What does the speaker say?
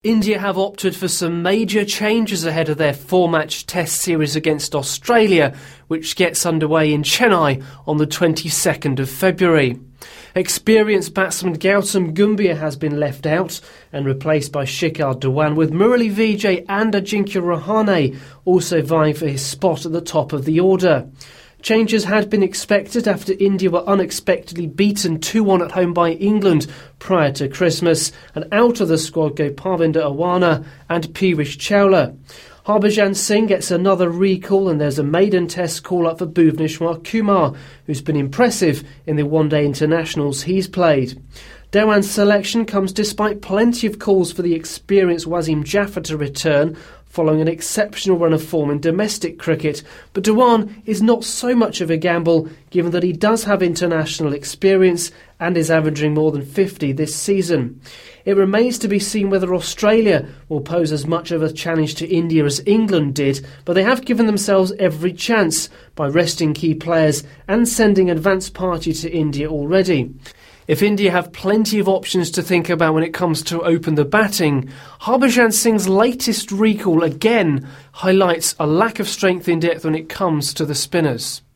India have opted for some major changes ahead of their four-match test series against Australia, which gets underway in Chennai on the 22nd of February. Experienced batsman Gautam Gambhir has been left out and replaced by Shikhar Dhawan, with Murali Vijay and Ajinkya Rahane also vying for his spot at the top of the order. Changes had been expected after India were unexpectedly beaten 2-1 at home by England prior to Christmas, and out of the squad go Parvinder Awana and Piyush Chawla. Harbhajan Singh gets another recall, and there's a maiden test call-up for Bhuvneshwar Kumar, who's been impressive in the one-day internationals he's played. Dhawan's selection comes despite plenty of calls for the experienced Wasim Jaffer to return, following an exceptional run of form in domestic cricket, but Dhawan is not so much of a gamble given that he does have international experience and is averaging more than 50 this season. It remains to be seen whether Australia will pose as much of a challenge to India as England did, but they have given themselves every chance by resting key players and sending advance party to India already. If India have plenty of options to think about when it comes to open the batting, Harbhajan Singh's latest recall again highlights a lack of strength in depth when it comes to the spinners.